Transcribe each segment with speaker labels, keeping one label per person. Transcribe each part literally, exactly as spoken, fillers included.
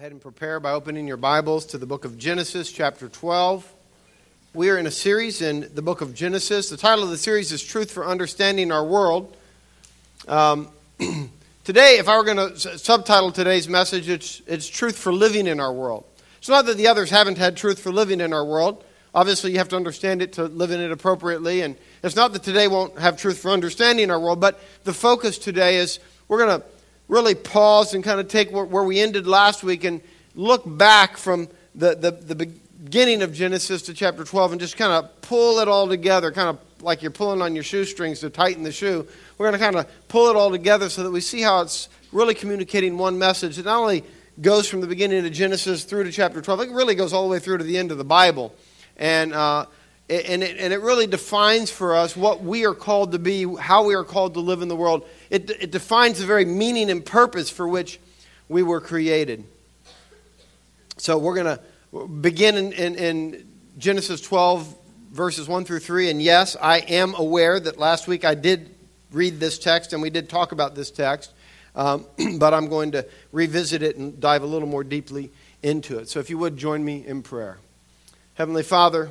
Speaker 1: ahead and prepare by opening your Bibles to the book of Genesis, chapter twelve. We are in a series in the book of Genesis. The title of the series is Truth for Understanding Our World. Um, today, if I were going to subtitle today's message, it's, it's Truth for Living in Our World. It's not that the others haven't had truth for living in our world. Obviously, you have to understand it to live in it appropriately. And it's not that today won't have truth for understanding our world, but the focus today is we're going to really pause and kind of take where we ended last week and look back from the, the, the beginning of Genesis to chapter twelve and just kind of pull it all together, kind of like you're pulling on your shoestrings to tighten the shoe. We're going to kind of pull it all together so that we see how it's really communicating one message. It not only goes from the beginning of Genesis through to chapter twelve, it really goes all the way through to the end of the Bible. And uh, and it, and it really defines for us what we are called to be, how we are called to live in the world. It, it defines the very meaning and purpose for which we were created. So we're going to begin in, in, in Genesis twelve, verses one through three. And yes, I am aware that last week I did read this text and we did talk about this text. Um, but I'm going to revisit it and dive a little more deeply into it. So if you would, join me in prayer. Heavenly Father,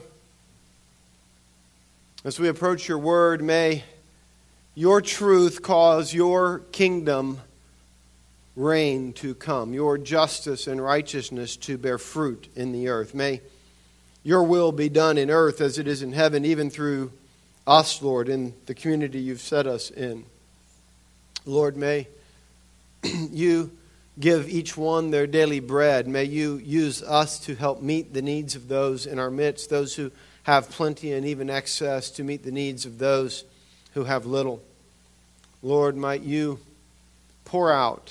Speaker 1: as we approach your word, may your truth cause your kingdom reign to come, your justice and righteousness to bear fruit in the earth. May your will be done in earth as it is in heaven, even through us, Lord, in the community you've set us in. Lord, may you give each one their daily bread. May you use us to help meet the needs of those in our midst, those who have plenty and even excess, to meet the needs of those who have little. Lord, might you pour out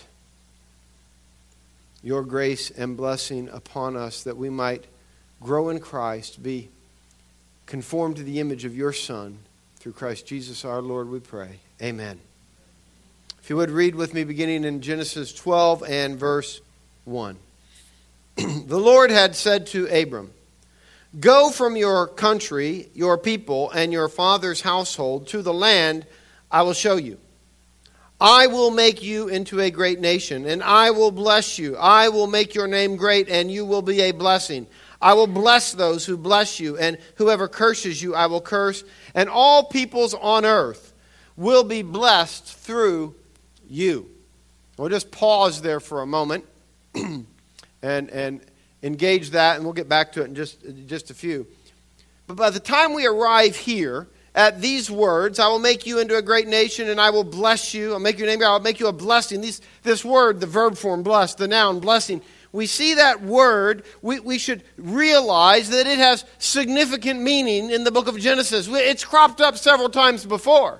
Speaker 1: your grace and blessing upon us that we might grow in Christ, be conformed to the image of your Son. Through Christ Jesus our Lord we pray. Amen. If you would read with me beginning in Genesis twelve and verse one. The Lord had said to Abram, "Go from your country, your people, and your father's household to the land I will show you. I will make you into a great nation, and I will bless you. I will make your name great, and you will be a blessing. I will bless those who bless you, and whoever curses you I will curse, and all peoples on earth will be blessed through you." We'll just pause there for a moment and and engage that, and we'll get back to it in just, just a few. But by the time we arrive here at these words, "I will make you into a great nation and I will bless you. I'll make your name, I'll make you a blessing." These, this word, the verb form, blessed, the noun, blessing. We see that word, we, we should realize that it has significant meaning in the book of Genesis. It's cropped up several times before.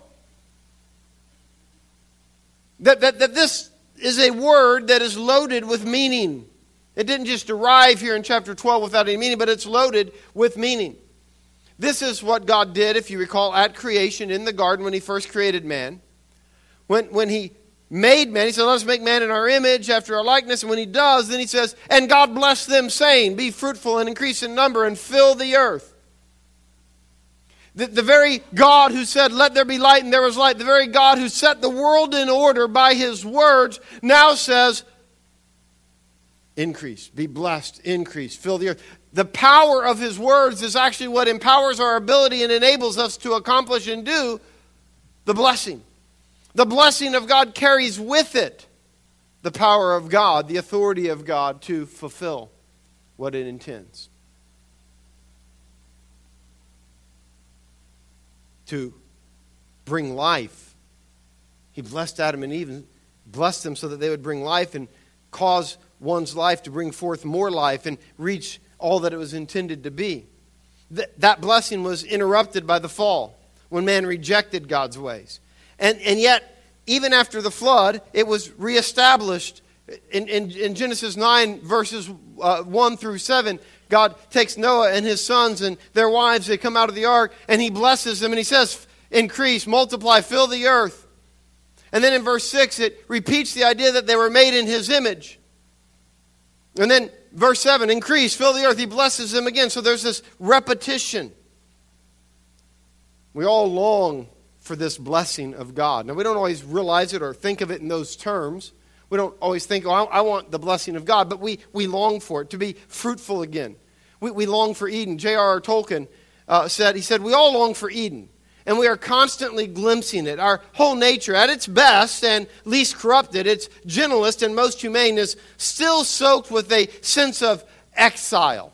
Speaker 1: That, that, that this is a word that is loaded with meaning. It didn't just arrive here in chapter twelve without any meaning, but it's loaded with meaning. This is what God did, if you recall, at creation in the garden when he first created man. When, when he made man, he said, "Let us make man in our image, after our likeness." And when he does, then he says, "And God blessed them, saying, Be fruitful and increase in number and fill the earth." The, the very God who said, "Let there be light," and there was light, the very God who set the world in order by his words, now says, increase, be blessed, increase, fill the earth. The power of his words is actually what empowers our ability and enables us to accomplish and do the blessing. The blessing of God carries with it the power of God, the authority of God to fulfill what it intends. To bring life. He blessed Adam and Eve and blessed them so that they would bring life and cause one's life to bring forth more life and reach all that it was intended to be. Th- that blessing was interrupted by the fall when man rejected God's ways. And, and yet, even after the flood, it was reestablished. In, in, in Genesis nine, verses uh, one through seven, God takes Noah and his sons and their wives. They come out of the ark, and he blesses them, and he says, "Increase, multiply, fill the earth." And then in verse six, it repeats the idea that they were made in his image. And then verse seven, "Increase, fill the earth." He blesses them again. So there's this repetition. We all long for this blessing of God. Now, we don't always realize it or think of it in those terms. we don't always think, oh, I, I want the blessing of God, but we, we long for it, to be fruitful again. We, we long for Eden. J R R Tolkien uh, said, he said, we all long for Eden, and we are constantly glimpsing it. Our whole nature, at its best and least corrupted, its gentlest and most humane, is still soaked with a sense of exile.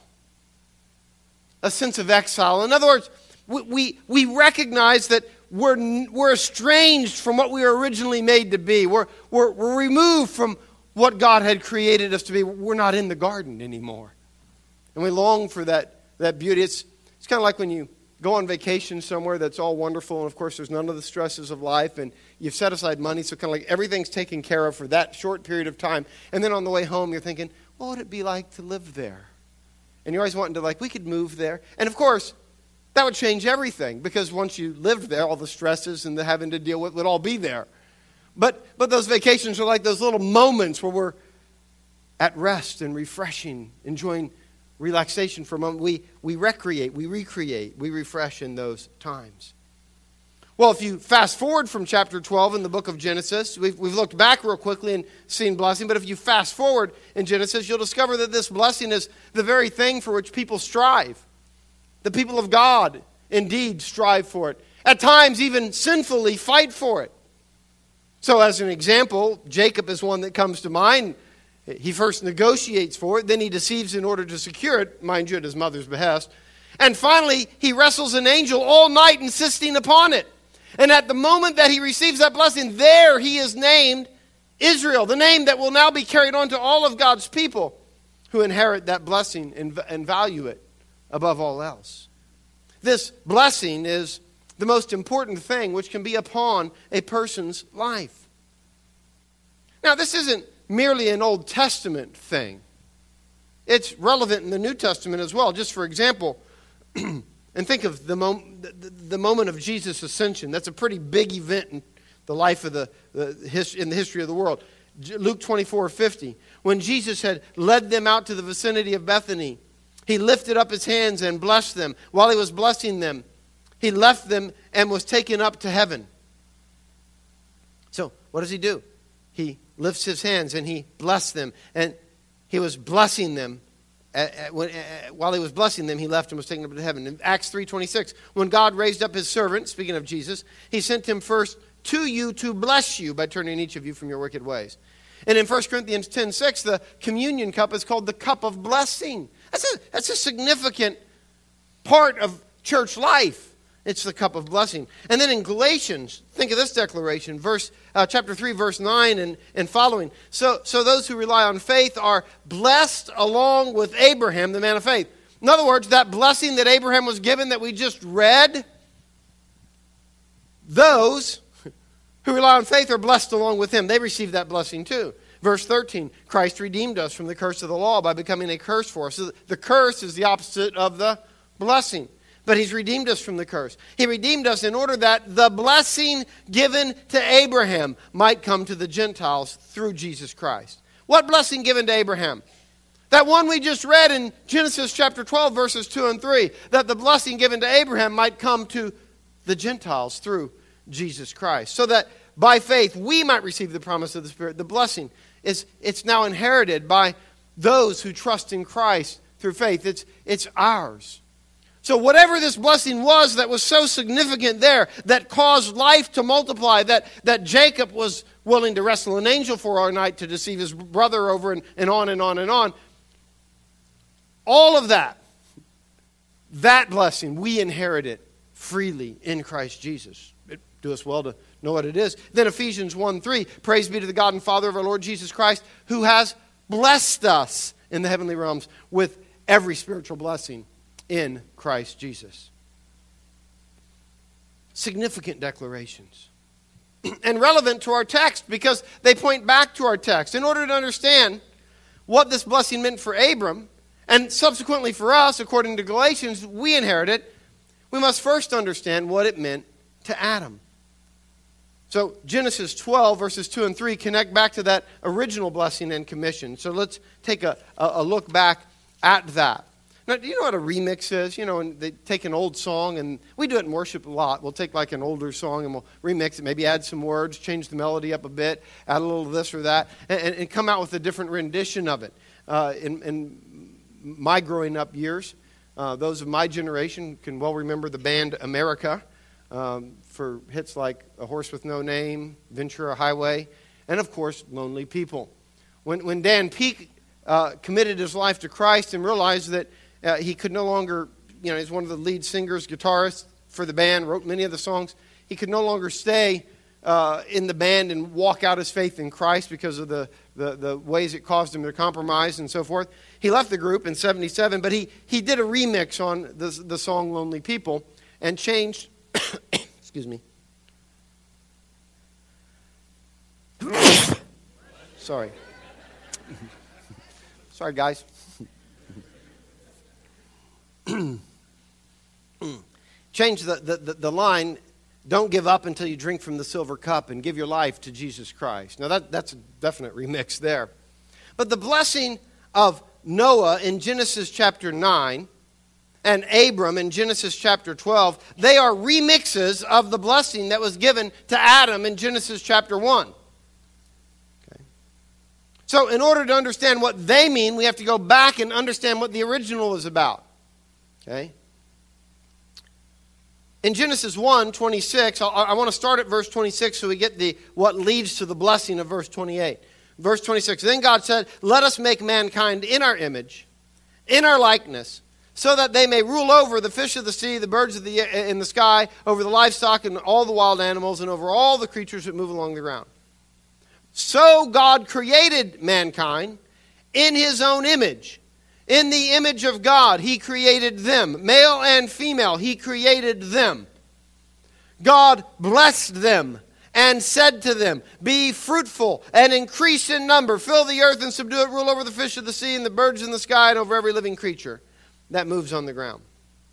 Speaker 1: A sense of exile. In other words, we, we, we recognize that we're, we're estranged from what we were originally made to be. We're, we're, we're removed from what God had created us to be. We're not in the garden anymore. And we long for that, that beauty. It's, it's kind of like when you go on vacation somewhere that's all wonderful, and of course there's none of the stresses of life, and you've set aside money, so kind of like everything's taken care of for that short period of time. And then on the way home, you're thinking, what would it be like to live there? And you're always wanting to, like, we could move there. And of course, that would change everything, because once you lived there, all the stresses and the having to deal with would all be there. But but those vacations are like those little moments where we're at rest and refreshing, enjoying relaxation for a moment. We, we recreate, we recreate, we refresh in those times. Well, if you fast forward from chapter twelve in the book of Genesis, we've, we've looked back real quickly and seen blessing, but if you fast forward in Genesis, you'll discover that this blessing is the very thing for which people strive. The people of God indeed strive for it. At times, even sinfully fight for it. So as an example, Jacob is one that comes to mind. He first negotiates for it, then he deceives in order to secure it, mind you, at his mother's behest. And finally, he wrestles an angel all night, insisting upon it. And at the moment that he receives that blessing, there he is named Israel, the name that will now be carried on to all of God's people who inherit that blessing and, and value it above all else. This blessing is the most important thing which can be upon a person's life. Now, this isn't merely an Old Testament thing. It's relevant in the New Testament as well. Just for example, and think of the, mom- the, the moment of Jesus' ascension. That's a pretty big event in the life of the, the his- in the history of the world. Luke twenty-four fifty. When Jesus had led them out to the vicinity of Bethany, he lifted up his hands and blessed them. While he was blessing them, he left them and was taken up to heaven. So, what does he do? He lifts his hands and he blessed them. And he was blessing them. At, at, when, at, while he was blessing them, he left and was taken up to heaven. In Acts three twenty-six, when God raised up his servant, speaking of Jesus, he sent him first to you to bless you by turning each of you from your wicked ways. And in First Corinthians ten six, the communion cup is called the cup of blessing. That's a, that's a significant part of church life. It's the cup of blessing. And then in Galatians, think of this declaration, verse uh, chapter three, verse nine and, and following. So, so those who rely on faith are blessed along with Abraham, the man of faith. In other words, that blessing that Abraham was given that we just read, those who rely on faith are blessed along with him. They receive that blessing too. Verse thirteen, Christ redeemed us from the curse of the law by becoming a curse for us. So the curse is the opposite of the blessing. But he's redeemed us from the curse. He redeemed us in order that the blessing given to Abraham might come to the Gentiles through Jesus Christ. What blessing given to Abraham? That one we just read in Genesis chapter twelve, verses two and three. That the blessing given to Abraham might come to the Gentiles through Jesus Christ. So that by faith we might receive the promise of the Spirit. The blessing is it's now inherited by those who trust in Christ through faith. It's, it's ours. So whatever this blessing was that was so significant there, that caused life to multiply, that, that Jacob was willing to wrestle an angel for all night to deceive his brother over, and, and on and on and on. All of that, that blessing, we inherit it freely in Christ Jesus. It do us well to know what it is. Then Ephesians one three, praise be to the God and Father of our Lord Jesus Christ, who has blessed us in the heavenly realms with every spiritual blessing in Christ Jesus. Significant declarations. And relevant to our text because they point back to our text. In order to understand what this blessing meant for Abram, and subsequently for us, according to Galatians, we inherit it, we must first understand what it meant to Adam. So Genesis twelve, verses two and three connect back to that original blessing and commission. So let's take a, a look back at that. Now, do you know what a remix is? You know, and they take an old song, and we do it in worship a lot. We'll take like an older song and we'll remix it, maybe add some words, change the melody up a bit, add a little of this or that, and, and come out with a different rendition of it. Uh, in, in my growing up years, uh, those of my generation can well remember the band America um, for hits like A Horse with No Name, Ventura Highway, and of course, Lonely People. When, when Dan Peake uh, committed his life to Christ and realized that Uh, he could no longer, you know, he's one of the lead singers, guitarists for the band, wrote many of the songs. He could no longer stay uh, in the band and walk out his faith in Christ because of the, the, the ways it caused him to compromise and so forth. He left the group in seventy-seven, but he, he did a remix on the, the song Lonely People and changed, excuse me. Sorry. Sorry, guys. Change the, the, the line, don't give up until you drink from the silver cup and give your life to Jesus Christ. Now, that, that's a definite remix there. But the blessing of Noah in Genesis chapter nine and Abram in Genesis chapter twelve, they are remixes of the blessing that was given to Adam in Genesis chapter one. Okay. So in order to understand what they mean, we have to go back and understand what the original is about. Okay. In Genesis one twenty-six, I, I want to start at verse twenty-six so we get the what leads to the blessing of verse twenty-eight. Verse twenty-six, then God said, let us make mankind in our image, in our likeness, so that they may rule over the fish of the sea, the birds of the in the sky, over the livestock and all the wild animals, and over all the creatures that move along the ground. So God created mankind in his own image. In the image of God, he created them. Male and female, he created them. God blessed them and said to them, be fruitful and increase in number. Fill the earth and subdue it. Rule over the fish of the sea and the birds in the sky and over every living creature that moves on the ground.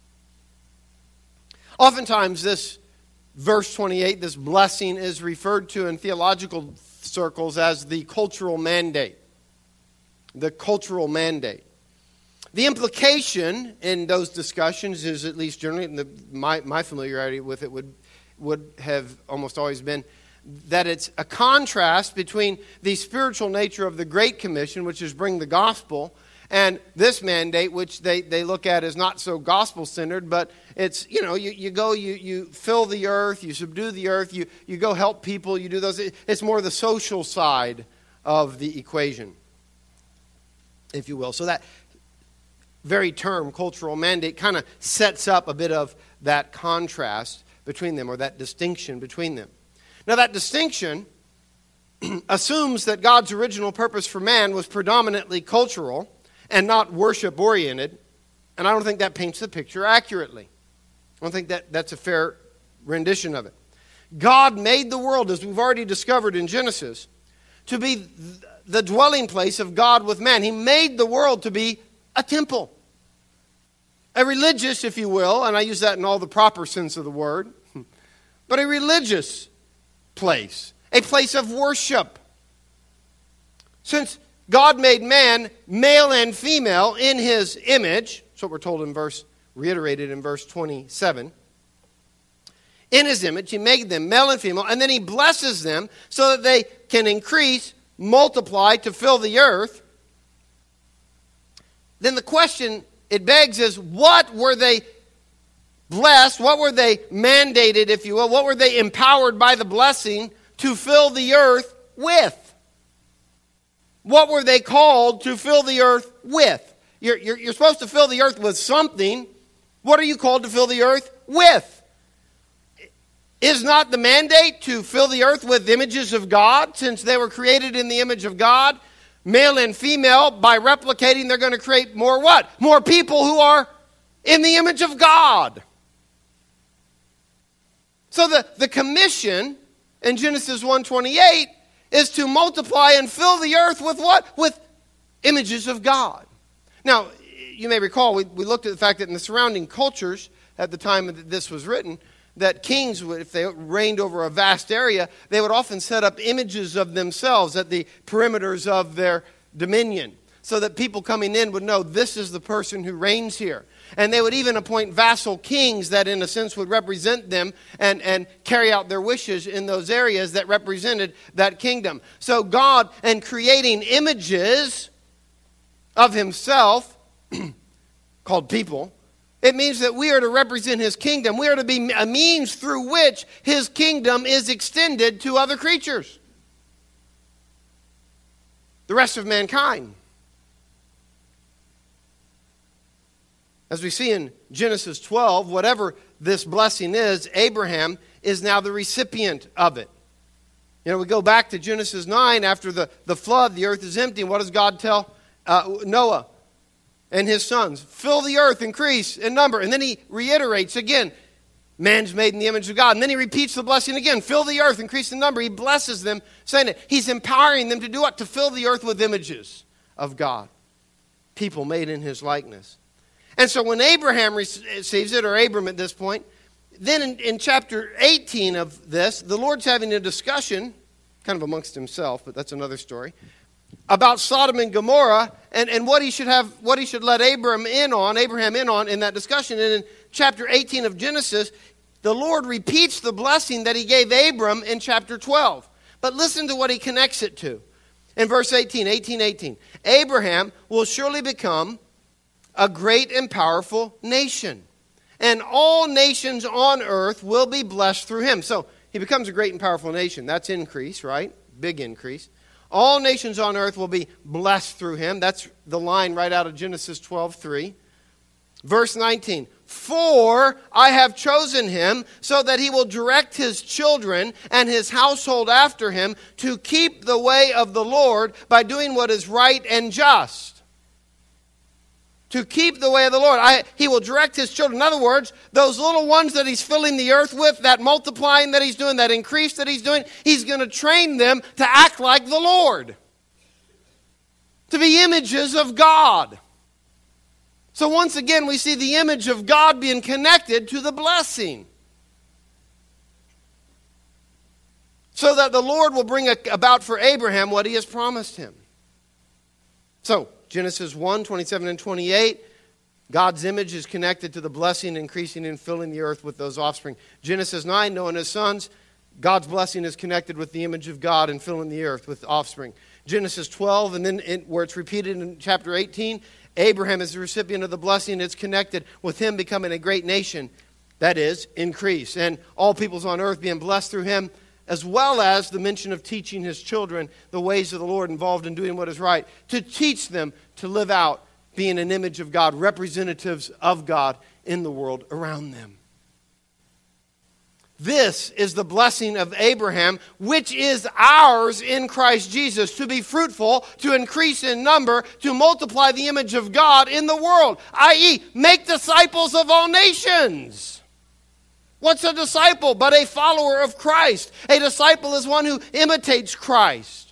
Speaker 1: Oftentimes this verse twenty-eight, this blessing, is referred to in theological circles as the cultural mandate. The cultural mandate. The implication in those discussions is, at least generally, the, my, my familiarity with it would, would have almost always been that it's a contrast between the spiritual nature of the Great Commission, which is bring the gospel, and this mandate, which they, they look at as not so gospel-centered, but it's, you know, you, you go, you, you fill the earth, you subdue the earth, you, you go help people, you do those. It's more the social side of the equation, if you will. So that very term, cultural mandate, kind of sets up a bit of that contrast between them, or that distinction between them. Now, that distinction assumes that God's original purpose for man was predominantly cultural and not worship-oriented, and I don't think that paints the picture accurately. I don't think that that's a fair rendition of it. God made the world, as we've already discovered in Genesis, to be the dwelling place of God with man. He made the world to be a temple. A religious, if you will, and I use that in all the proper sense of the word, but a religious place, a place of worship. Since God made man male and female in his image, that's what we're told in verse, reiterated in verse twenty-seven. In his image, he made them male and female, and then he blesses them so that they can increase, multiply, to fill the earth. Then the question it begs is, what were they blessed? What were they mandated, if you will? What were they empowered by the blessing to fill the earth with? What were they called to fill the earth with? You're, you're, you're supposed to fill the earth with something. What are you called to fill the earth with? Is not the mandate to fill the earth with images of God, since they were created in the image of God? Male and female, by replicating, they're going to create more what? More people who are in the image of God. So the, the commission in Genesis one twenty-eight is to multiply and fill the earth with what? With images of God. Now, you may recall, we, we looked at the fact that in the surrounding cultures at the time that this was written, that kings, would, if they reigned over a vast area, they would often set up images of themselves at the perimeters of their dominion. so that people coming in would know this is the person who reigns here. And they would even appoint vassal kings that in a sense would represent them and, and carry out their wishes in those areas that represented that kingdom. So God, in creating images of himself, called people, it means that we are to represent his kingdom. We are to be a means through which his kingdom is extended to other creatures, the rest of mankind. As we see in Genesis twelve, whatever this blessing is, Abraham is now the recipient of it. You know, we go back to Genesis nine, after the, the flood, the earth is empty. And what does God tell uh, Noah and his sons? Fill the earth, increase in number. And then he reiterates again, man's made in the image of God. And then he repeats the blessing again, fill the earth, increase in number. He blesses them, saying it. He's empowering them to do what? To fill the earth with images of God. People made in his likeness. And so when Abraham receives it, or Abram at this point, then in, in chapter eighteen of this, the Lord's having a discussion, kind of amongst himself, but that's another story, about Sodom and Gomorrah and, and what he should have, what he should let Abraham in on, Abraham in on in that discussion. And in chapter eighteen of Genesis, the Lord repeats the blessing that he gave Abram in chapter twelve. But listen to what he connects it to. In verse eighteen, eighteen, eighteen, Abraham will surely become a great and powerful nation, and all nations on earth will be blessed through him. So he becomes a great and powerful nation. That's increase, right? Big increase. All nations on earth will be blessed through him. That's the line right out of Genesis twelve three. Verse nineteen, for I have chosen him so that he will direct his children and his household after him to keep the way of the Lord by doing what is right and just. To keep the way of the Lord. I, he will direct his children. In other words, those little ones that he's filling the earth with, that multiplying that he's doing, that increase that he's doing, he's going to train them to act like the Lord. To be images of God. So once again, we see the image of God being connected to the blessing. So that the Lord will bring about for Abraham what he has promised him. So, Genesis one, twenty-seven and twenty-eight, God's image is connected to the blessing, increasing and filling the earth with those offspring. Genesis nine, Noah and his sons, God's blessing is connected with the image of God and filling the earth with offspring. Genesis twelve, and then in, where it's repeated in chapter eighteen, Abraham is the recipient of the blessing. It's connected with him becoming a great nation, that is, increase. And all peoples on earth being blessed through him, as well as the mention of teaching his children the ways of the Lord, involved in doing what is right, to teach them to live out being an image of God, representatives of God in the world around them. This is the blessing of Abraham, which is ours in Christ Jesus, to be fruitful, to increase in number, to multiply the image of God in the world, that is, make disciples of all nations. What's a disciple but a follower of Christ? A disciple is one who imitates Christ.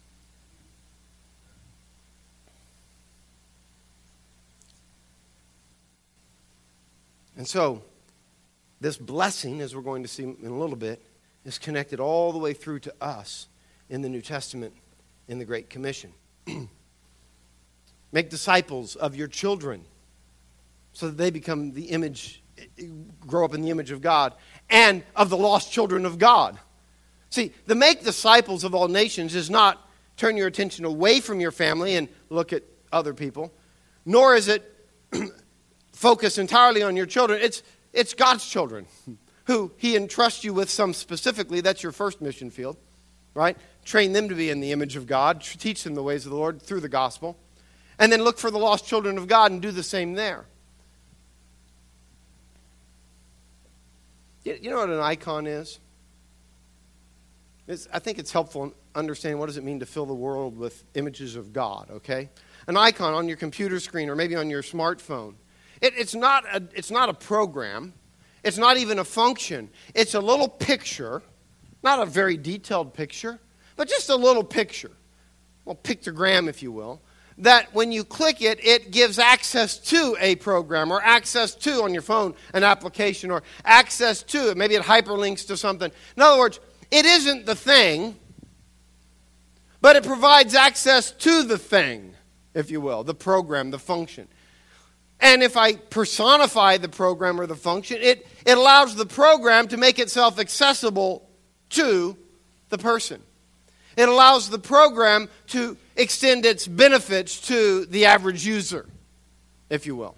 Speaker 1: And so, this blessing, as we're going to see in a little bit, is connected all the way through to us in the New Testament in the Great Commission. Make disciples of your children so that they become the image grow up in the image of God and of the lost children of God. See, the make disciples of all nations is not turn your attention away from your family and look at other people, nor is it focus entirely on your children. It's, it's God's children who he entrusts you with some specifically. That's your first mission field, right? Train them to be in the image of God. Teach them the ways of the Lord through the gospel. And then look for the lost children of God and do the same there. You know what an icon is? It's, I think it's helpful in understanding what does it mean to fill the world with images of God, okay? An icon on your computer screen or maybe on your smartphone. It, it's, not a, it's not a program. It's not even a function. It's a little picture, not a very detailed picture, but just a little picture, well, pictogram if you will, that when you click it, it gives access to a program or access to, on your phone, an application or access to it. Maybe it hyperlinks to something. In other words, it isn't the thing, but it provides access to the thing, if you will, the program, the function. And if I personify the program or the function, it, it allows the program to make itself accessible to the person. It allows the program to extend its benefits to the average user, if you will.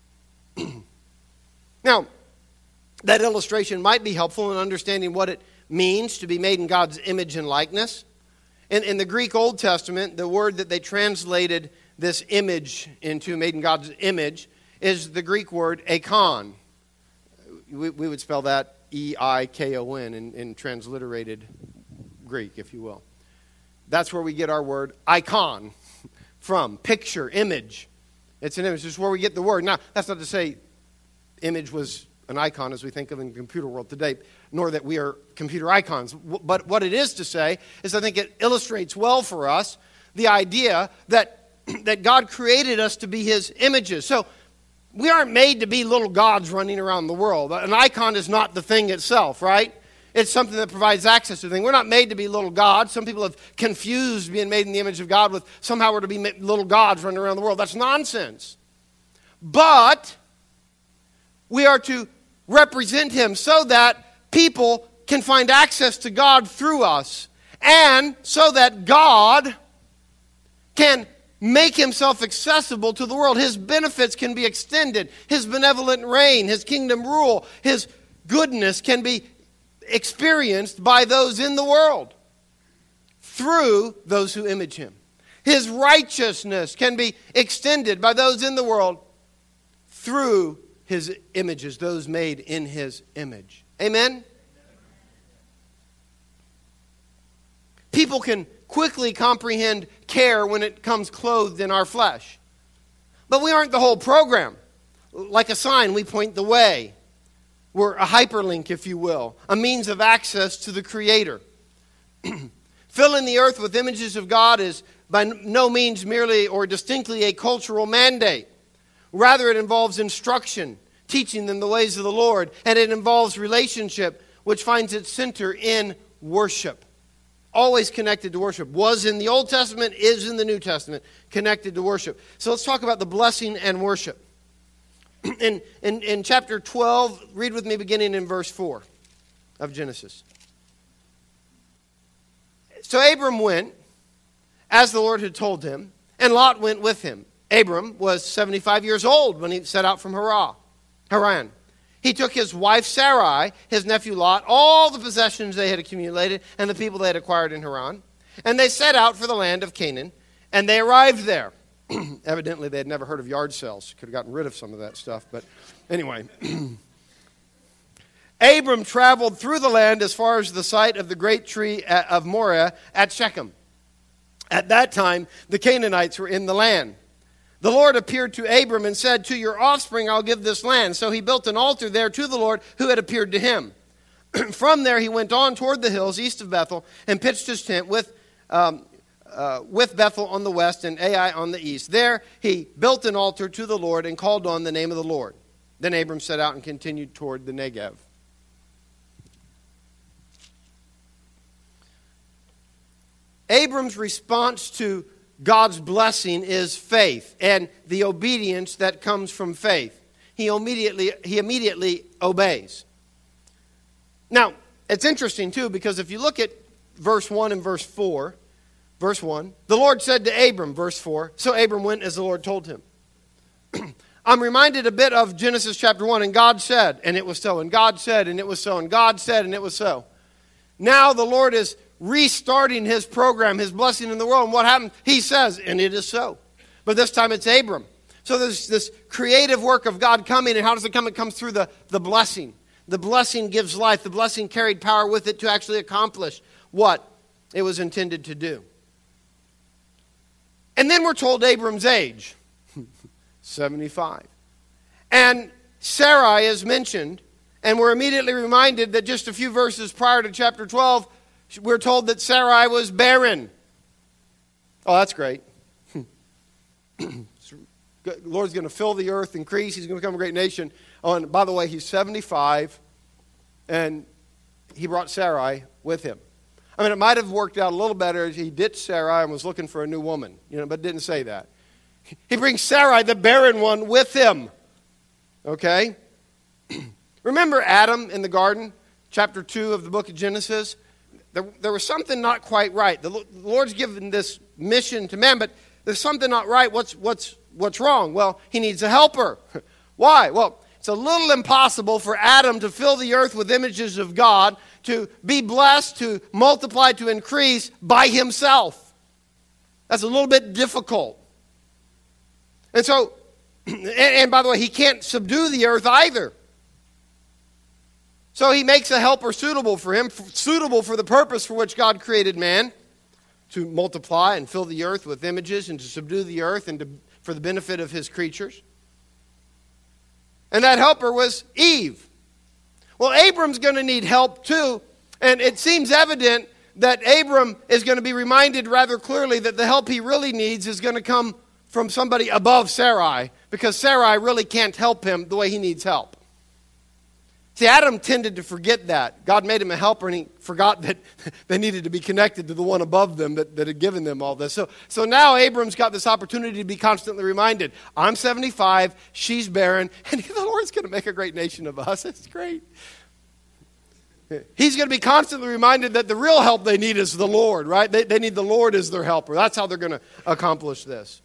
Speaker 1: Now, that illustration might be helpful in understanding what it means to be made in God's image and likeness. In, in the Greek Old Testament, the word that they translated this image into, made in God's image, is the Greek word eikon. We, we would spell that E I K O N in, in transliterated Greek, if you will. That's where we get our word icon from, picture, image. It's an image. This is where we get the word. Now, that's not to say image was an icon as we think of in the computer world today, nor that we are computer icons. But what it is to say is I think it illustrates well for us the idea that, that God created us to be His images. So we aren't made to be little gods running around the world. An icon is not the thing itself, right? It's something that provides access to the thing. We're not made to be little gods. Some people have confused being made in the image of God with somehow we're to be little gods running around the world. That's nonsense. But we are to represent Him so that people can find access to God through us, and so that God can make Himself accessible to the world. His benefits can be extended. His benevolent reign, His kingdom rule, His goodness can be experienced by those in the world through those who image Him. His righteousness can be extended by those in the world through His images, those made in His image. Amen? People can quickly comprehend care when it comes clothed in our flesh. But we aren't the whole program. Like a sign, we point the way. We're a hyperlink, if you will, a means of access to the Creator. Filling the earth with images of God is by no means merely or distinctly a cultural mandate. Rather, it involves instruction, teaching them the ways of the Lord, and it involves relationship, which finds its center in worship. Always connected to worship. Was in the Old Testament, is in the New Testament, connected to worship. So let's talk about the blessing and worship. In, in, in chapter twelve, read with me beginning in verse four of Genesis. So Abram went, as the Lord had told him, and Lot went with him. Abram was seventy-five years old when he set out from Haran. Haran. He took his wife Sarai, his nephew Lot, all the possessions they had accumulated, and the people they had acquired in Haran, and they set out for the land of Canaan, and they arrived there. Evidently, they had never heard of yard sales. Could have gotten rid of some of that stuff, but anyway. Abram traveled through the land as far as the site of the great tree of Moriah at Shechem. At that time, the Canaanites were in the land. The Lord appeared to Abram and said, "To your offspring I'll give this land." So he built an altar there to the Lord who had appeared to him. From there he went on toward the hills east of Bethel and pitched his tent with um, uh, with Bethel on the west and Ai on the east. There he built an altar to the Lord and called on the name of the Lord. Then Abram set out and continued toward the Negev. Abram's response to God's blessing is faith and the obedience that comes from faith. He immediately, he immediately obeys. Now, it's interesting too, because if you look at verse one and verse four, verse one, the Lord said to Abram, verse four, so Abram went as the Lord told him. I'm reminded a bit of Genesis chapter one, and God said, and it was so, and God said, and it was so, and God said, and it was so. Now the Lord is restarting His program, His blessing in the world. And what happened? He says, and it is so. But this time it's Abram. So there's this creative work of God coming. And how does it come? It comes through the, the blessing. The blessing gives life. The blessing carried power with it to actually accomplish what it was intended to do. And then we're told Abram's age. seventy-five. And Sarai is mentioned. And we're immediately reminded that just a few verses prior to chapter twelve, we're told that Sarai was barren. Oh, that's great. The Lord's going to fill the earth, increase. He's going to become a great nation. Oh, and by the way, he's seventy-five, and he brought Sarai with him. I mean, it might have worked out a little better if he ditched Sarai and was looking for a new woman, you know, but it didn't say that. He brings Sarai, the barren one, with him. Okay? Remember Adam in the garden, chapter two of the book of Genesis? There, there was something not quite right. The, the Lord's given this mission to man, but there's something not right. What's, what's, what's wrong? Well, he needs a helper. Why? Well, it's a little impossible for Adam to fill the earth with images of God, to be blessed, to multiply, to increase by himself. That's a little bit difficult. And so, and, and by the way, he can't subdue the earth either. So he makes a helper suitable for him, suitable for the purpose for which God created man, to multiply and fill the earth with images and to subdue the earth and to, for the benefit of his creatures. And that helper was Eve. Well, Abram's going to need help too. And it seems evident that Abram is going to be reminded rather clearly that the help he really needs is going to come from somebody above Sarai, because Sarai really can't help him the way he needs help. See, Adam tended to forget that. God made him a helper, and he forgot that they needed to be connected to the one above them that, that had given them all this. So, so now Abram's got this opportunity to be constantly reminded, I'm seventy-five, she's barren, and the Lord's going to make a great nation of us. It's great. He's going to be constantly reminded that the real help they need is the Lord, right? They, they need the Lord as their helper. That's how they're going to accomplish this.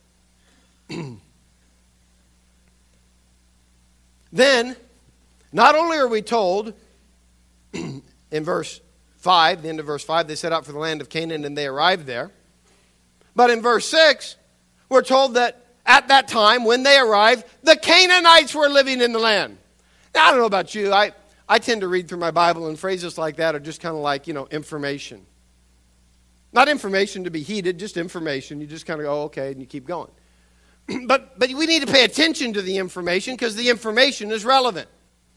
Speaker 1: Then, not only are we told in verse five, the end of verse five, they set out for the land of Canaan and they arrived there. But in verse six, we're told that at that time, when they arrived, the Canaanites were living in the land. Now, I don't know about you. I, I tend to read through my Bible, and phrases like that are just kind of like, you know, information. Not information to be heeded, just information. You just kind of go, okay, and you keep going. But, but we need to pay attention to the information because the information is relevant.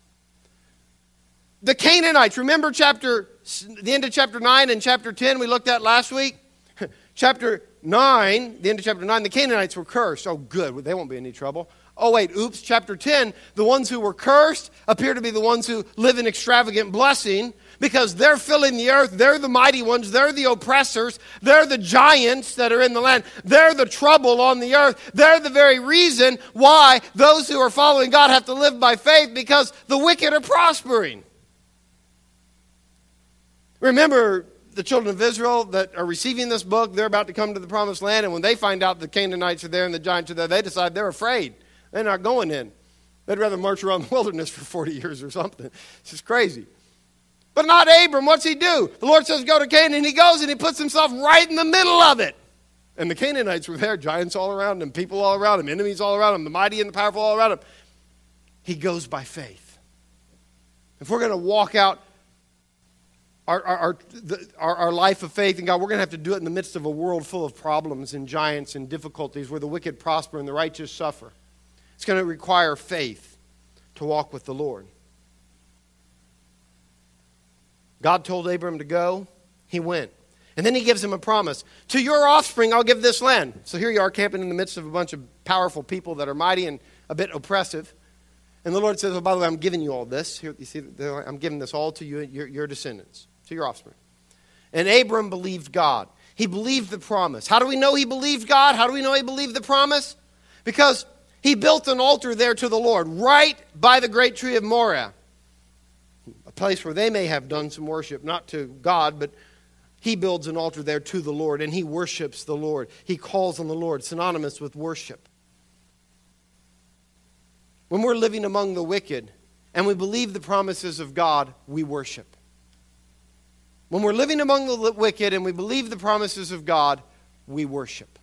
Speaker 1: The Canaanites, remember chapter, the end of chapter nine and chapter ten we looked at last week? Chapter nine, the end of chapter nine, the Canaanites were cursed. Oh, good, they won't be in any trouble. Oh, wait, oops, chapter ten, the ones who were cursed appear to be the ones who live in extravagant blessing because they're filling the earth. They're the mighty ones. They're the oppressors. They're the giants that are in the land. They're the trouble on the earth. They're the very reason why those who are following God have to live by faith, because the wicked are prospering. Remember the children of Israel that are receiving this book, they're about to come to the promised land, and when they find out the Canaanites are there and the giants are there, they decide they're afraid. They're not going in. They'd rather march around the wilderness for forty years or something. It's just crazy. But not Abram. What's he do? The Lord says go to Canaan. He goes and he puts himself right in the middle of it. And the Canaanites were there, giants all around him, people all around him, enemies all around him, the mighty and the powerful all around him. He goes by faith. If we're going to walk out Our, our, our, the, our, our life of faith in God, we're going to have to do it in the midst of a world full of problems and giants and difficulties where the wicked prosper and the righteous suffer. It's going to require faith to walk with the Lord. God told Abram to go. He went. And then he gives him a promise. To your offspring, I'll give this land. So here you are camping in the midst of a bunch of powerful people that are mighty and a bit oppressive. And the Lord says, oh, by the way, I'm giving you all this. Here, you see, I'm giving this all to you, your, your descendants. To your offspring. And Abram believed God. He believed the promise. How do we know he believed God? How do we know he believed the promise? Because he built an altar there to the Lord, right by the great tree of Moriah. A place where they may have done some worship, not to God, but he builds an altar there to the Lord, and he worships the Lord. He calls on the Lord, synonymous with worship. When we're living among the wicked, and we believe the promises of God, we worship. When we're living among the wicked and we believe the promises of God, we worship.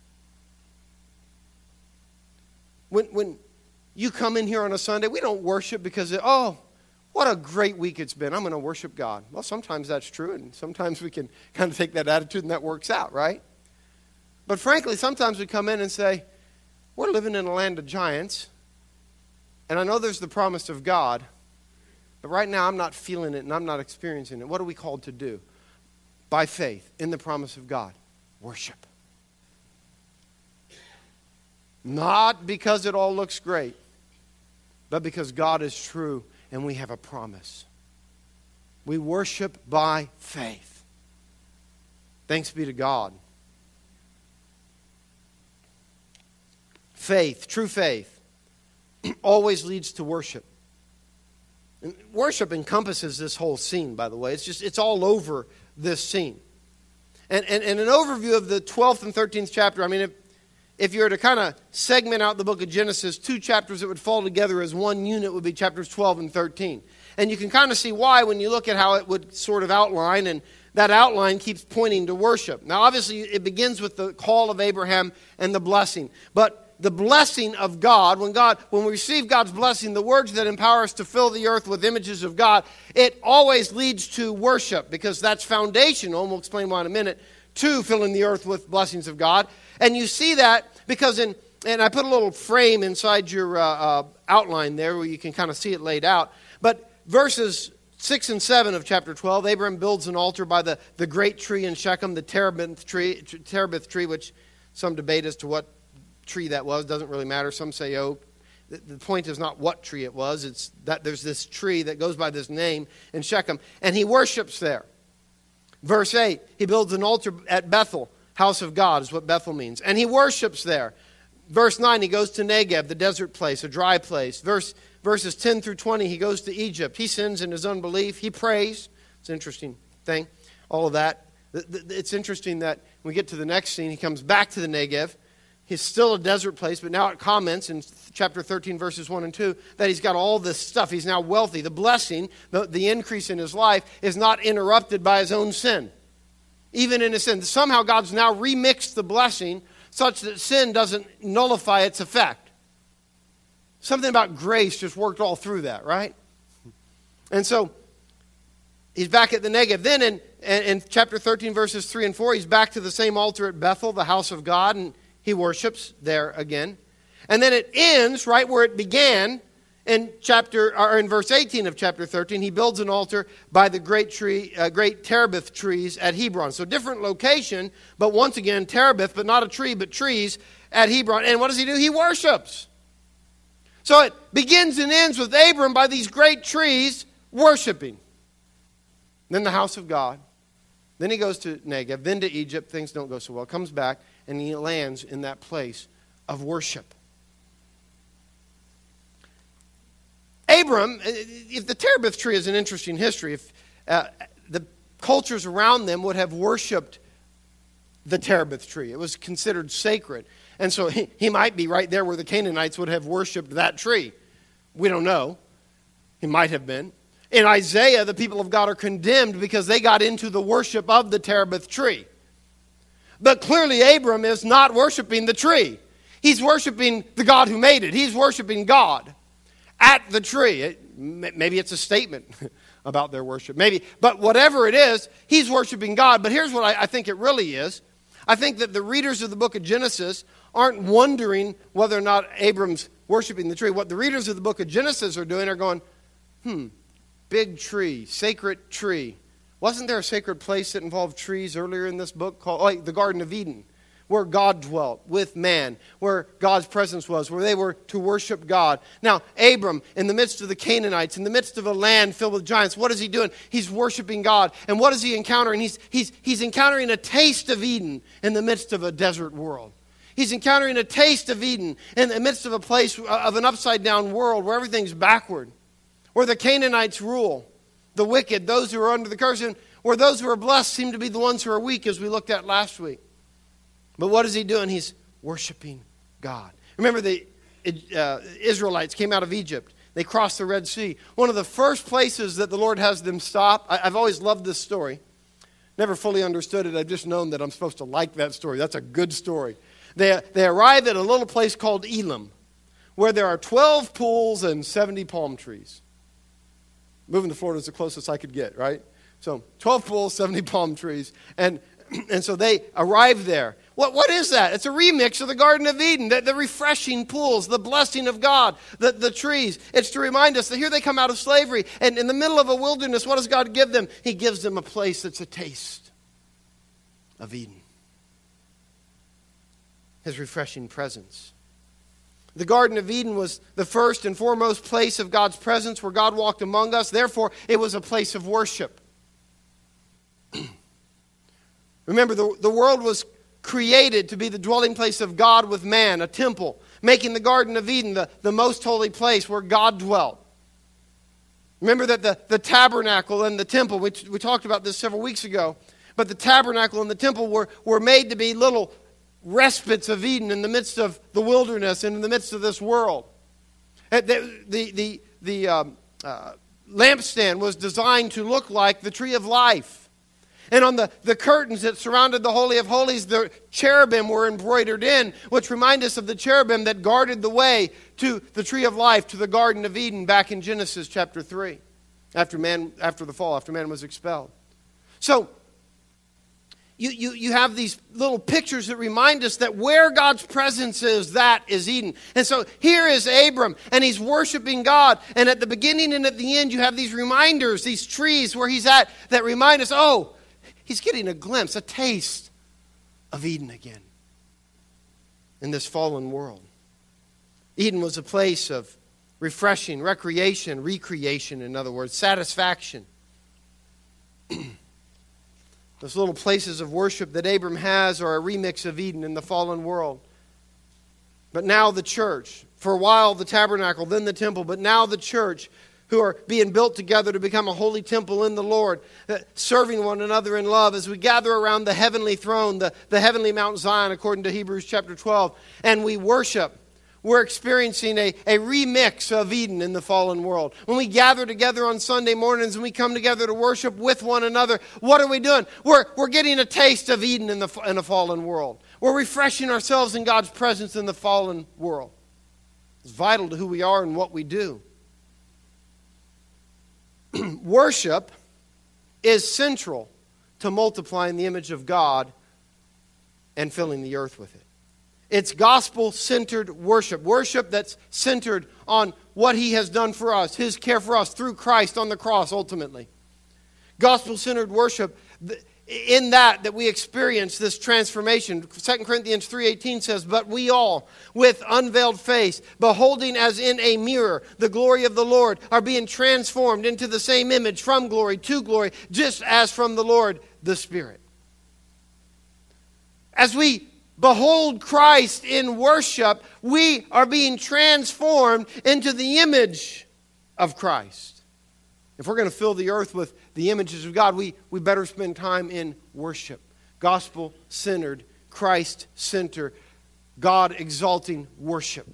Speaker 1: When, when you come in here on a Sunday, we don't worship because, oh, what a great week it's been. I'm going to worship God. Well, sometimes that's true, and sometimes we can kind of take that attitude and that works out, right? But frankly, sometimes we come in and say, we're living in a land of giants, and I know there's the promise of God, but right now, I'm not feeling it and I'm not experiencing it. What are we called to do? By faith, in the promise of God, worship. Not because it all looks great, but because God is true and we have a promise. We worship by faith. Thanks be to God. faith, true faith, always leads to worship. And worship encompasses this whole scene, by the way. It's just, it's all over this scene. And, and, and an overview of the twelfth and thirteenth chapter, I mean, if, if you were to kind of segment out the book of Genesis, two chapters that would fall together as one unit would be chapters twelve and thirteen. And you can kind of see why when you look at how it would sort of outline, and that outline keeps pointing to worship. Now, obviously, it begins with the call of Abraham and the blessing. But the blessing of God, when God, when we receive God's blessing, the words that empower us to fill the earth with images of God, it always leads to worship, because that's foundational, and we'll explain why in a minute, to filling the earth with blessings of God. And you see that because in, and I put a little frame inside your uh, uh, outline there where you can kind of see it laid out. But verses six and seven of chapter twelve, Abraham builds an altar by the, the great tree in Shechem, the terebinth tree, terebinth tree, which some debate as to what tree that was. Doesn't really matter. Some say oak. The, the point is not what tree it was. It's that there's this tree that goes by this name in Shechem, and he worships there. Verse eight, he builds an altar at Bethel, house of God is what Bethel means, and he worships there. Verse nine, he goes to Negev, the desert place, a dry place. Verse Verses ten through twenty, he goes to Egypt. He sins in his unbelief. He prays. It's an interesting thing, all of that. It's interesting that when we get to the next scene, he comes back to the Negev. He's still a desert place, but now it comments in chapter thirteen, verses one and two, that he's got all this stuff. He's now wealthy. The blessing, the, the increase in his life, is not interrupted by his own sin. Even in his sin. Somehow God's now remixed the blessing such that sin doesn't nullify its effect. Something about grace just worked all through that, right? And so he's back at the Negev. Then in, in chapter thirteen, verses three and four, he's back to the same altar at Bethel, the house of God, and he worships there again. And then it ends right where it began in chapter or in verse eighteen of chapter thirteen. He builds an altar by the great tree, uh, great terebinth trees at Hebron. So different location, but once again terebinth, but not a tree, but trees at Hebron. And what does he do? He worships. So it begins and ends with Abram by these great trees worshiping. Then the house of God. Then he goes to Negev, then to Egypt. Things don't go so well. Comes back and he lands in that place of worship. Abram, if the terebinth tree is an interesting history, if uh, the cultures around them would have worshipped the terebinth tree. It was considered sacred. And so he, he might be right there where the Canaanites would have worshipped that tree. We don't know. He might have been. In Isaiah, the people of God are condemned because they got into the worship of the terebinth tree. But clearly Abram is not worshiping the tree. He's worshiping the God who made it. He's worshiping God at the tree. It, maybe it's a statement about their worship. Maybe. But whatever it is, he's worshiping God. But here's what I, I think it really is. I think that the readers of the book of Genesis aren't wondering whether or not Abram's worshiping the tree. What the readers of the book of Genesis are doing are going, hmm, big tree, sacred tree. Wasn't there a sacred place that involved trees earlier in this book called like the Garden of Eden, where God dwelt with man, where God's presence was, where they were to worship God? Now, Abram, in the midst of the Canaanites, in the midst of a land filled with giants, what is he doing? He's worshiping God. And what is he encountering? He's, he's, he's encountering a taste of Eden in the midst of a desert world. He's encountering a taste of Eden in the midst of a place of an upside-down world where everything's backward, where the Canaanites rule, the wicked, those who are under the curse, and where those who are blessed seem to be the ones who are weak, as we looked at last week. But what is he doing? He's worshiping God. Remember, the uh, Israelites came out of Egypt. They crossed the Red Sea. One of the first places that the Lord has them stop, I, I've always loved this story. Never fully understood it. I've just known that I'm supposed to like that story. That's a good story. They, they arrive at a little place called Elim, where there are twelve pools and seventy palm trees. Moving to Florida is the closest I could get, right? So twelve pools, seventy palm trees. And, and so they arrive there. What, what is that? It's a remix of the Garden of Eden, the, the refreshing pools, the blessing of God, the, the trees. It's to remind us that here they come out of slavery. And in the middle of a wilderness, what does God give them? He gives them a place that's a taste of Eden. His refreshing presence. The Garden of Eden was the first and foremost place of God's presence where God walked among us. Therefore, it was a place of worship. Remember, the, the world was created to be the dwelling place of God with man, a temple. making the Garden of Eden the, the most holy place where God dwelt. Remember that the, the tabernacle and the temple, we, we talked about this several weeks ago, but the tabernacle and the temple were, were made to be little respites of Eden in the midst of the wilderness and in the midst of this world. The, the, the, the um, uh, lampstand was designed to look like the tree of life. And on the, the curtains that surrounded the Holy of Holies, the cherubim were embroidered in, which remind us of the cherubim that guarded the way to the tree of life, to the Garden of Eden back in Genesis chapter three, after man, after the fall, after man was expelled. So, You, you, you have these little pictures that remind us that where God's presence is, that is Eden. And so here is Abram, and he's worshiping God. And at the beginning and at the end, you have these reminders, these trees where he's at, that remind us, oh, he's getting a glimpse, a taste of Eden again in this fallen world. Eden was a place of refreshing, recreation, recreation, in other words, satisfaction. Those little places of worship that Abram has are a remix of Eden in the fallen world. But now the church, for a while the tabernacle, then the temple, but now the church, who are being built together to become a holy temple in the Lord, serving one another in love as we gather around the heavenly throne, the, the heavenly Mount Zion, according to Hebrews chapter twelve, and we worship. We're experiencing a, a remix of Eden in the fallen world. When we gather together on Sunday mornings and we come together to worship with one another, what are we doing? We're, we're getting a taste of Eden in the, in a fallen world. We're refreshing ourselves in God's presence in the fallen world. It's vital to who we are and what we do. Worship is central to multiplying the image of God and filling the earth with it. It's gospel-centered worship. Worship that's centered on what He has done for us, His care for us through Christ on the cross ultimately. Gospel-centered worship, in that that we experience this transformation. Second Corinthians three eighteen says, "But we all, with unveiled face, beholding as in a mirror the glory of the Lord, are being transformed into the same image from glory to glory, just as from the Lord the Spirit." As we behold Christ in worship, we are being transformed into the image of Christ. If we're going to fill the earth with the images of God, we, we better spend time in worship. Gospel-centered, Christ-centered, God-exalting worship.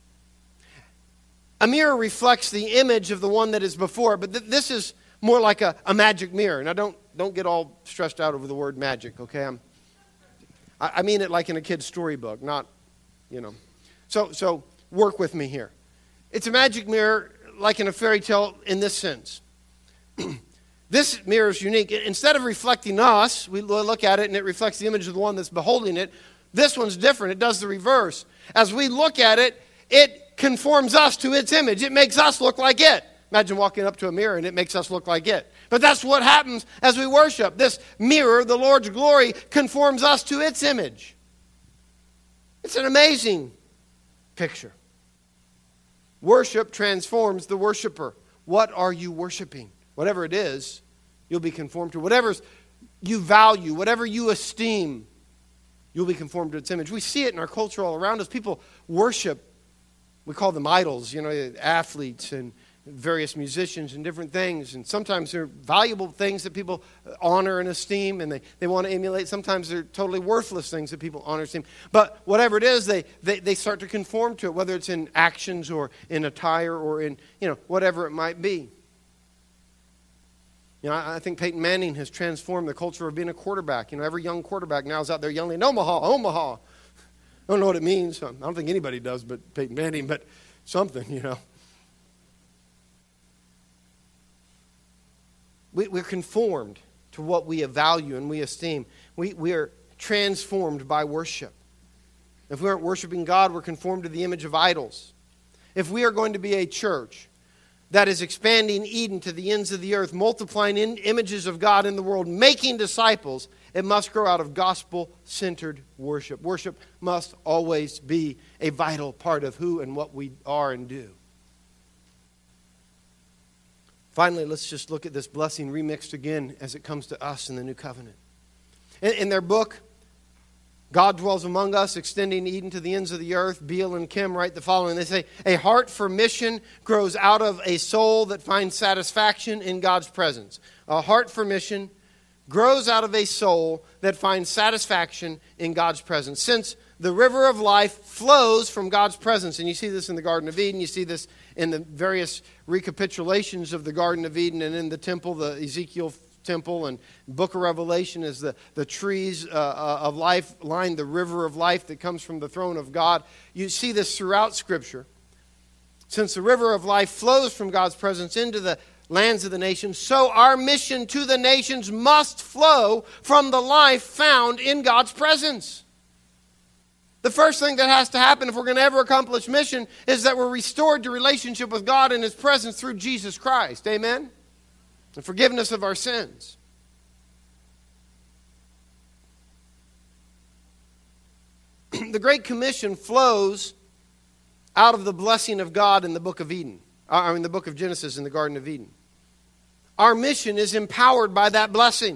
Speaker 1: A mirror reflects the image of the one that is before, but th- this is more like a, a magic mirror. Now, don't, don't get all stressed out over the word magic, okay? I'm I mean it like in a kid's storybook, not, you know. So so work with me here. It's a magic mirror like in a fairy tale in this sense. This mirror is unique. Instead of reflecting us, we look at it and it reflects the image of the one that's beholding it. This one's different. It does the reverse. As we look at it, it conforms us to its image. It makes us look like it. Imagine walking up to a mirror and it makes us look like it. But that's what happens as we worship. This mirror, the Lord's glory, conforms us to its image. It's an amazing picture. Worship transforms the worshiper. What are you worshiping? Whatever it is, you'll be conformed to. Whatever you value, whatever you esteem, you'll be conformed to its image. We see it in our culture all around us. People worship, we call them idols, you know, athletes and various musicians and different things, and sometimes they're valuable things that people honor and esteem and they, they want to emulate. Sometimes they're totally worthless things that people honor and esteem. But whatever it is, they, they, they start to conform to it, whether it's in actions or in attire or in, you know, whatever it might be. You know, I, I think Peyton Manning has transformed the culture of being a quarterback. You know, every young quarterback now is out there yelling, "Omaha, Omaha." I don't know what it means. I don't think anybody does but Peyton Manning, but something, you know. We, we're conformed to what we value and we esteem. We, we are transformed by worship. If we aren't worshiping God, we're conformed to the image of idols. If we are going to be a church that is expanding Eden to the ends of the earth, multiplying in images of God in the world, making disciples, it must grow out of gospel-centered worship. Worship must always be a vital part of who and what we are and do. Finally, let's just look at this blessing remixed again as it comes to us in the New Covenant. In, in their book, God dwells among us, extending Eden to the ends of the earth. Beale and Kim write the following. They say, a heart for mission grows out of a soul that finds satisfaction in God's presence. A heart for mission grows out of a soul that finds satisfaction in God's presence. Since the river of life flows from God's presence, and you see this in the Garden of Eden, you see this in the various recapitulations of the Garden of Eden and in the temple, the Ezekiel temple, and Book of Revelation is the, the trees uh, of life line the river of life that comes from the throne of God. You see this throughout Scripture. Since the river of life flows from God's presence into the lands of the nations, so our mission to the nations must flow from the life found in God's presence. The first thing that has to happen if we're going to ever accomplish mission is that we're restored to relationship with God and His presence through Jesus Christ. Amen? The forgiveness of our sins. The Great Commission flows out of the blessing of God in the book of Eden. I mean, the book of Genesis in the Garden of Eden. Our mission is empowered by that blessing.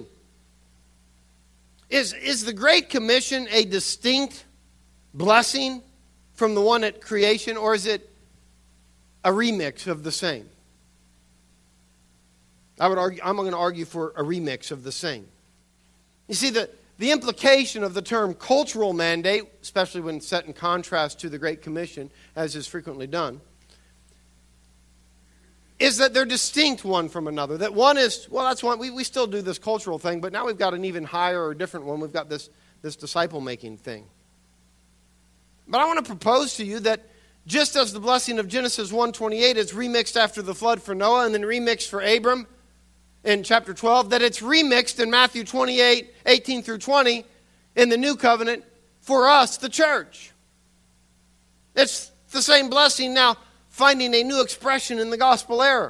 Speaker 1: Is, is the Great Commission a distinct blessing from the one at creation, or is it a remix of the same? I would argue, I'm going to argue for a remix of the same. You see, the, the implication of the term cultural mandate, especially when set in contrast to the Great Commission, as is frequently done, is that they're distinct one from another. That one is, well, that's one, we, we still do this cultural thing, but now we've got an even higher or different one. We've got this, this disciple-making thing. But I want to propose to you that just as the blessing of Genesis one twenty-eight is remixed after the flood for Noah and then remixed for Abram, in chapter twelve, that it's remixed in Matthew twenty-eight, eighteen through twenty, in the New Covenant, for us, the church. It's the same blessing now finding a new expression in the gospel era.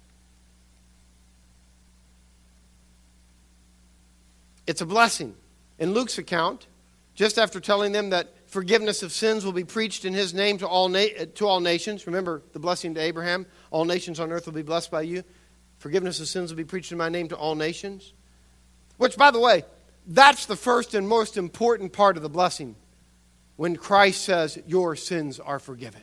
Speaker 1: It's a blessing. In Luke's account, just after telling them that forgiveness of sins will be preached in His name to all, na- to all nations, remember the blessing to Abraham, all nations on earth will be blessed by you. Forgiveness of sins will be preached in my name to all nations. Which, by the way, that's the first and most important part of the blessing. When Christ says, your sins are forgiven.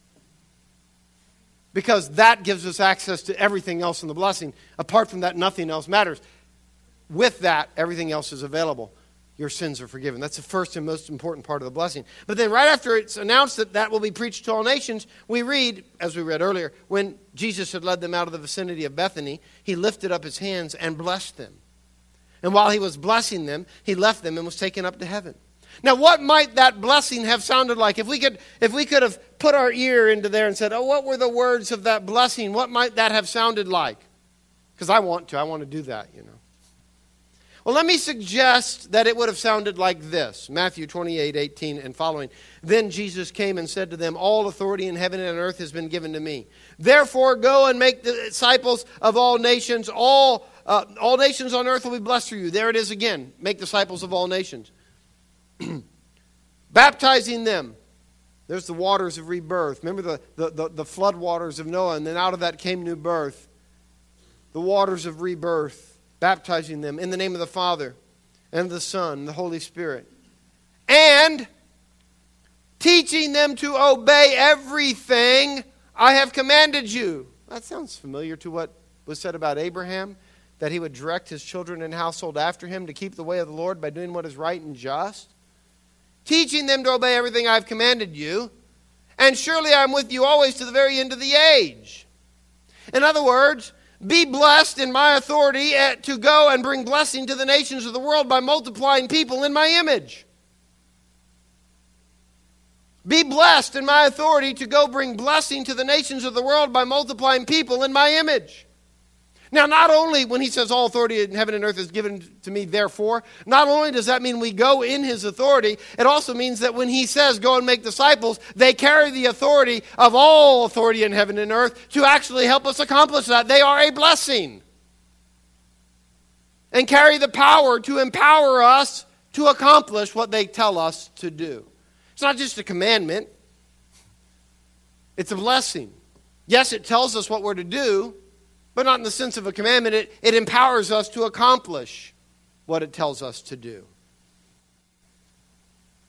Speaker 1: Because that gives us access to everything else in the blessing. Apart from that, nothing else matters. With that, everything else is available. Your sins are forgiven. That's the first and most important part of the blessing. But then right after it's announced that that will be preached to all nations, we read, as we read earlier, when Jesus had led them out of the vicinity of Bethany, He lifted up His hands and blessed them. And while He was blessing them, He left them and was taken up to heaven. Now, what might that blessing have sounded like? If we could, if we could have put our ear into there and said, oh, what were the words of that blessing? What might that have sounded like? Because I want to. I want to do that, you know. Well, let me suggest that it would have sounded like this. Matthew twenty-eight, eighteen and following. Then Jesus came and said to them, all authority in heaven and on earth has been given to me. Therefore, go and make the disciples of all nations. All, uh, all nations on earth will be blessed through you. There it is again. Make disciples of all nations. Baptizing them. There's the waters of rebirth. Remember the, the, the, the flood waters of Noah, and then out of that came new birth. The waters of rebirth. Baptizing them in the name of the Father and of the Son and the Holy Spirit. And teaching them to obey everything I have commanded you. That sounds familiar to what was said about Abraham, that he would direct his children and household after him to keep the way of the Lord by doing what is right and just. Teaching them to obey everything I have commanded you. And surely I am with you always to the very end of the age. In other words, be blessed in my authority to go and bring blessing to the nations of the world by multiplying people in my image. Be blessed in my authority to go bring blessing to the nations of the world by multiplying people in my image. Now, not only when He says all authority in heaven and earth is given to me, therefore, not only does that mean we go in His authority, it also means that when He says go and make disciples, they carry the authority of all authority in heaven and earth to actually help us accomplish that. They are a blessing. And carry the power to empower us to accomplish what they tell us to do. It's not just a commandment. It's a blessing. Yes, it tells us what we're to do, but not in the sense of a commandment. It, it empowers us to accomplish what it tells us to do.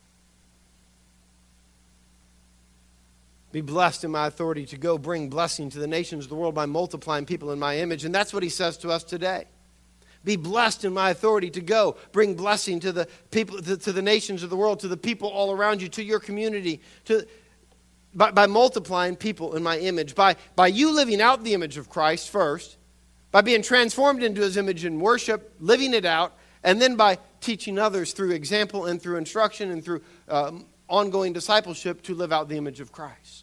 Speaker 1: Be blessed in my authority to go bring blessing to the nations of the world by multiplying people in my image. And that's what he says to us today. Be blessed in my authority to go bring blessing to the people, to, to the nations of the world, to the people all around you, to your community, to by, by multiplying people in my image, by, by you living out the image of Christ first, by being transformed into his image in worship, living it out, and then by teaching others through example and through instruction and through um, ongoing discipleship to live out the image of Christ.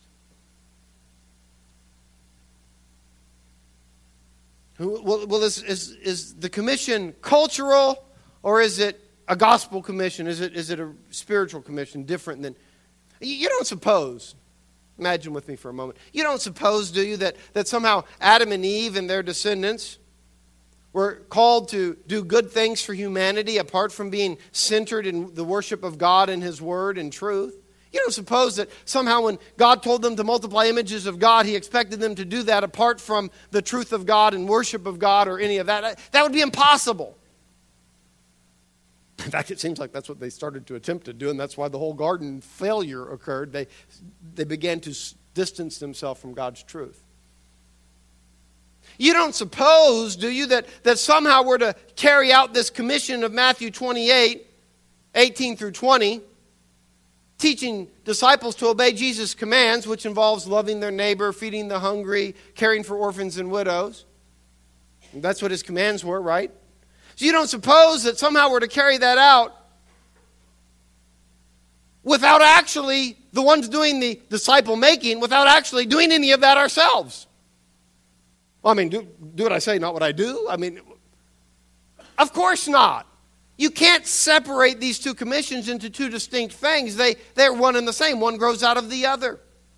Speaker 1: Well, well is, is, is the commission cultural, or is it a gospel commission? Is it, is it a spiritual commission different than... You, you don't suppose, imagine with me for a moment, you don't suppose, do you, that, that somehow Adam and Eve and their descendants were called to do good things for humanity apart from being centered in the worship of God and his word and truth? You don't suppose that somehow when God told them to multiply images of God, he expected them to do that apart from the truth of God and worship of God or any of that? That would be impossible. In fact, it seems like that's what they started to attempt to do, and that's why the whole garden failure occurred. They, they began to distance themselves from God's truth. You don't suppose, do you, that, that somehow we're to carry out this commission of Matthew twenty-eight, eighteen through twenty, teaching disciples to obey Jesus' commands, which involves loving their neighbor, feeding the hungry, caring for orphans and widows. And that's what his commands were, right? So you don't suppose that somehow we're to carry that out without actually, the ones doing the disciple making, without actually doing any of that ourselves. Well, I mean, do, do what I say, not what I do? I mean, of course not. You can't separate these two commissions into two distinct things. They, they're one and the same. One grows out of the other.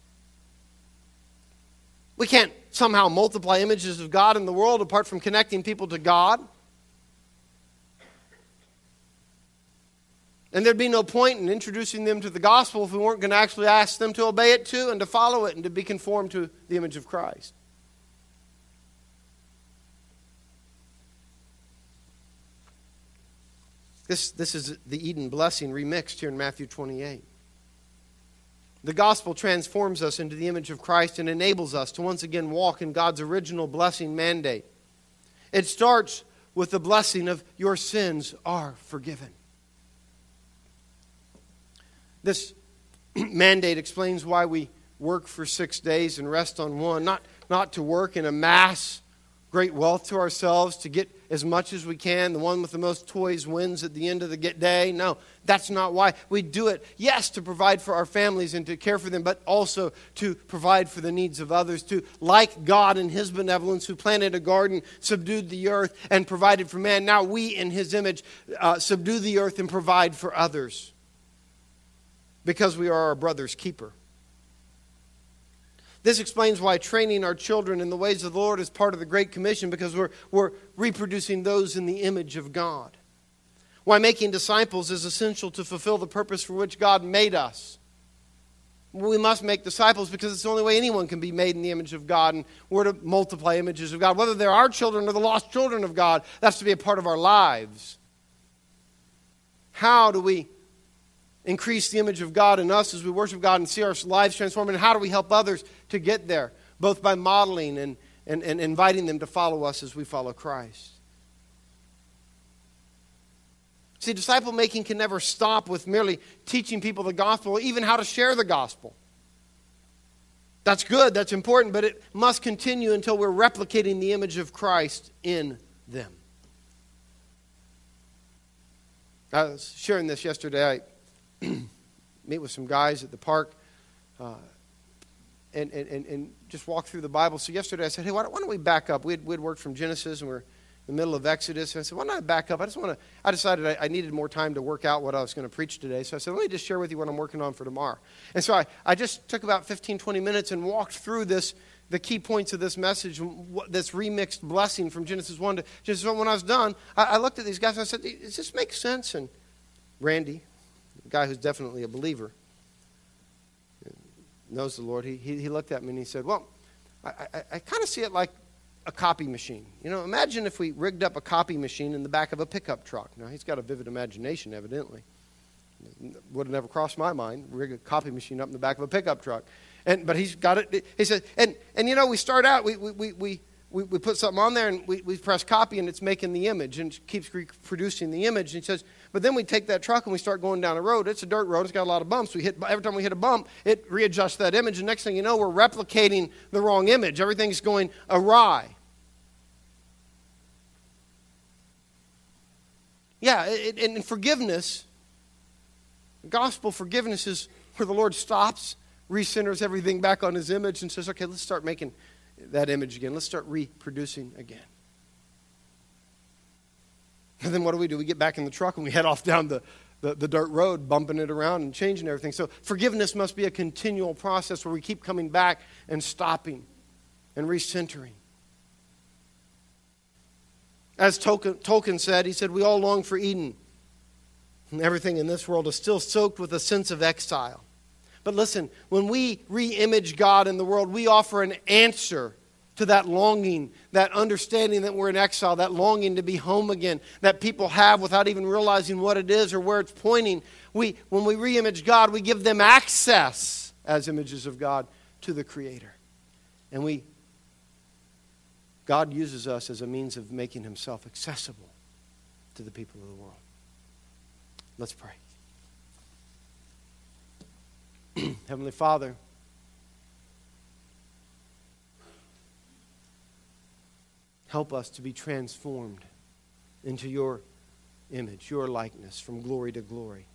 Speaker 1: We can't somehow multiply images of God in the world apart from connecting people to God. And there'd be no point in introducing them to the gospel if we weren't going to actually ask them to obey it too and to follow it and to be conformed to the image of Christ. This, this is the Eden blessing remixed here in Matthew twenty-eight. The gospel transforms us into the image of Christ and enables us to once again walk in God's original blessing mandate. It starts with the blessing of your sins are forgiven. This mandate explains why we work for six days and rest on one. Not, not to work and amass great wealth to ourselves, to get as much as we can. The one with the most toys wins at the end of the day. No, that's not why we do it. Yes, to provide for our families and to care for them, but also to provide for the needs of others. To, like God in his benevolence, who planted a garden, subdued the earth, and provided for man. Now we, in his image, uh, subdue the earth and provide for others. Because we are our brother's keeper. This explains why training our children in the ways of the Lord is part of the Great Commission, because we're, we're reproducing those in the image of God. Why making disciples is essential to fulfill the purpose for which God made us. We must make disciples because it's the only way anyone can be made in the image of God, and we're to multiply images of God. Whether they're our children or the lost children of God, that's to be a part of our lives. How do we increase the image of God in us as we worship God and see our lives transformed? And how do we help others to get there? Both by modeling and, and, and inviting them to follow us as we follow Christ. See, disciple making can never stop with merely teaching people the gospel or even how to share the gospel. That's good, that's important, but it must continue until we're replicating the image of Christ in them. I was sharing this yesterday. I meet with some guys at the park uh, and, and, and just walk through the Bible. So yesterday I said, hey, why don't, why don't we back up? We'd, we'd worked from Genesis and we're in the middle of Exodus. And I said, why don't I back up? I just want to, I decided I, I needed more time to work out what I was going to preach today. So I said, let me just share with you what I'm working on for tomorrow. And so I, I just took about fifteen, twenty minutes and walked through this, the key points of this message, this remixed blessing from Genesis one to Genesis one. When I was done, I, I looked at these guys and I said, does this make sense? And Randy, a guy who's definitely a believer, knows the Lord, he, he, he looked at me and he said, well, I, I, I kind of see it like a copy machine. You know, imagine if we rigged up a copy machine in the back of a pickup truck. Now, he's got a vivid imagination, evidently. Would have never crossed my mind, rig a copy machine up in the back of a pickup truck. And but he's got it. He said, and and you know, we start out, we we we we, we we put something on there, and we, we press copy, and it's making the image, and it keeps reproducing the image. And he says, but then we take that truck and we start going down a road. It's a dirt road. It's got a lot of bumps. We hit every time we hit a bump, it readjusts that image. And next thing you know, we're replicating the wrong image. Everything's going awry. Yeah, it, and forgiveness, gospel forgiveness is where the Lord stops, recenters everything back on his image, and says, okay, let's start making that image again. Let's start reproducing again. And then what do we do? We get back in the truck and we head off down the, the, the dirt road, bumping it around and changing everything. So forgiveness must be a continual process where we keep coming back and stopping and recentering. As Tolkien, Tolkien said, he said, we all long for Eden. And everything in this world is still soaked with a sense of exile. But listen, when we re-image God in the world, we offer an answer to that longing, that understanding that we're in exile, that longing to be home again, that people have without even realizing what it is or where it's pointing. We, when we re-image God, we give them access as images of God to the Creator. And we, God uses us as a means of making himself accessible to the people of the world. Let's pray. Heavenly Father, help us to be transformed into your image, your likeness, from glory to glory.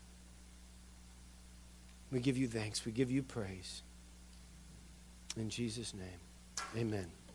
Speaker 1: We give you thanks. We give you praise. In Jesus' name, amen.